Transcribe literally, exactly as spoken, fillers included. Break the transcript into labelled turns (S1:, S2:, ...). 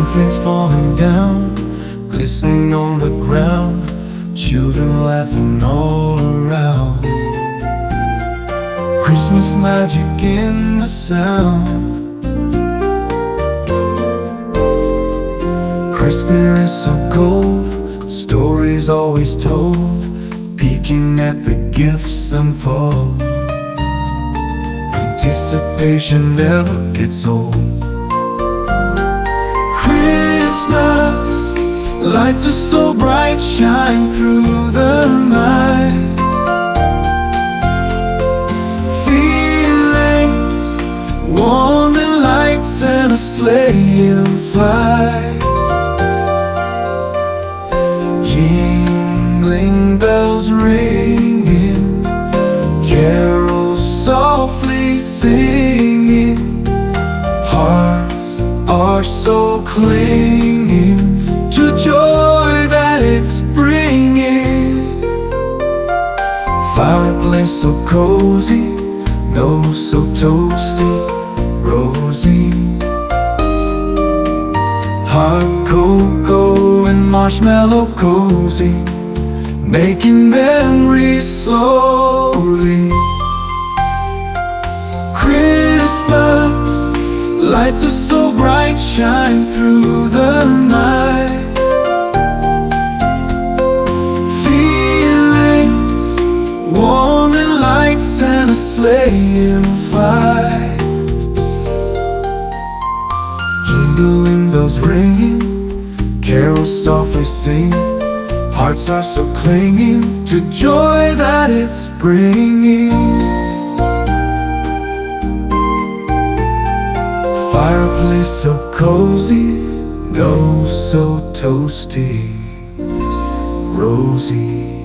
S1: Snowflakes falling down, glistening on the ground, children laughing all around. Christmas magic in the sound. Christmas is so cold, stories always told, peeking at the gifts unfold. Anticipation never gets old. Christmas lights are so bright, shine through the night. Feelings warm and lights and a sleigh in flight. Jingling bells ringing, carols softly singing. Hearts are so clinging to joy that it's bringing. Fireplace so cozy, nose so toasty, rosy. Hot cocoa and marshmallow cozy, making memories slowly. Christmas lights are so bright, shine through the night. Feelings warm and lights and a sleigh in flight. Jingling bells ringing, carols softly sing. Hearts are so clinging to joy that it's bringing. Fireplace so cozy, nose so toasty, rosy.